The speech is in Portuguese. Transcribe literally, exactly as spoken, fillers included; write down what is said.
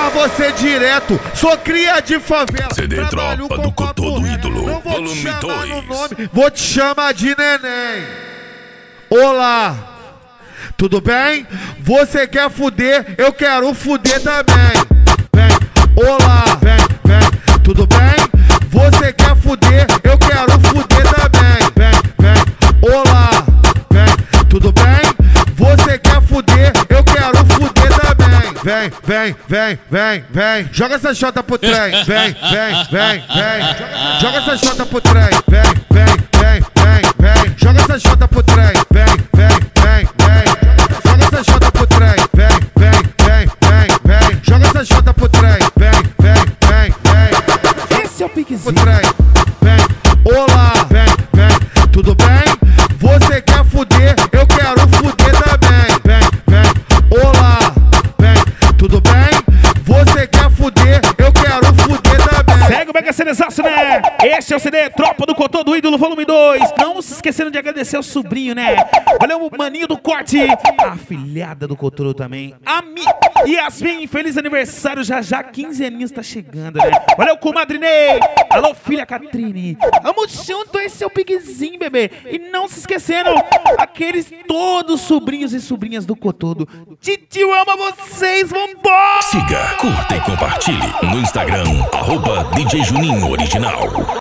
pra você direto. Sou cria de favela. C D Tropa do Cotô do Ídolo, não vou volume te chamar dois. no nome, vou te chamar de neném. Olá, tudo bem? Você quer fuder? Eu quero fuder também. Vem, olá, vem, vem, tudo bem? Você quer fuder? Eu quero fuder também. Vem, vem, olá, vem, tudo bem? Você quer fuder? Eu quero fuder também. Vem, vem, vem, vem, vem. Joga essa chota pro trem. Vem, vem, vem, vem. Joga essa chota pro trem. Vem, vem, vem, vem, vem. Joga essa chota pro trem. Vem, vem, vem, vem. Joga essa chota pro trem. Vem, vem, vem, vem, vem. Joga essa chota pro trem. Vem, vem, vem, vem. Esse é o piquezinho. Vem, olá, vem, vem, tudo bem? Você quer fuder? Eu quero fuder também. Vem, vem, olá, vem, tudo bem? Você quer fuder? Eu quero fuder também. Segue o Mega Cerezaço, né? Este é o C D Tropa do Cotô do Ídolo, volume dois. Não se esquecendo de agradecer ao sobrinho, né? Valeu, o maninho do corte. A afilhada do Cotô também. A Mi... Yasmin, feliz aniversário. Já já, quinze aninhos tá chegando, né? Valeu, comadre Ney. Alô, filha Catrine. Vamos junto, esse é o piquezinho, bebê. E não se esquecendo, aqueles todos sobrinhos e sobrinhas do Cotô. Titio ama vocês, vambora! Siga, curta e compartilhe no Instagram, arroba D J Juninho Original.